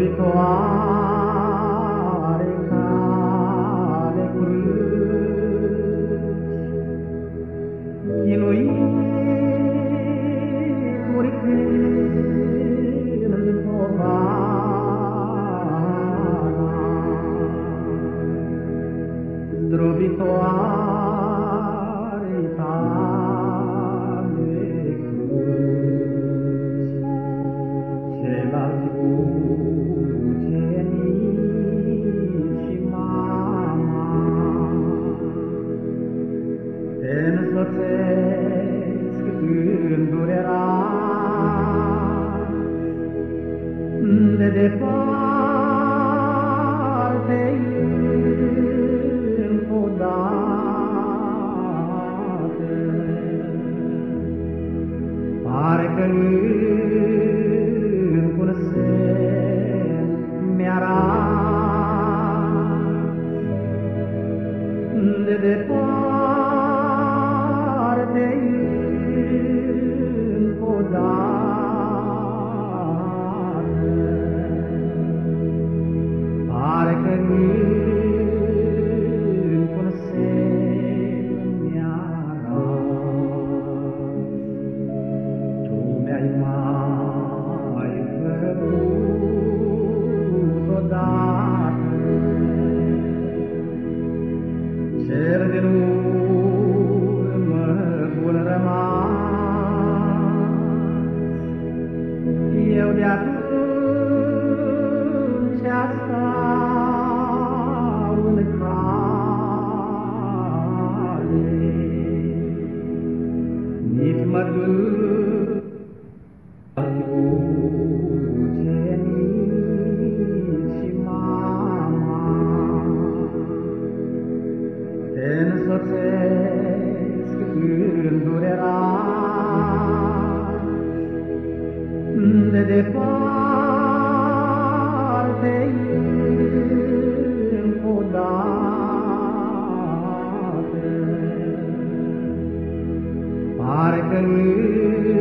zdrobitoare ca de cruci, chinuituri când povara, zdrobitoare ca de cruci, ceilalți ucenici și mama te însoțesc în durerat, de departe încă o dată, parcă încă un semn mi-arată, de departe încă o dată, parcă încă un semn mi-arată. Tu mi-ai mai făcut odată cer din urmă bun rămas, eu de atunci stau în cale, nici mă duc ucenici și mama te însoțesc în durerat, de departe încă o dată, parcă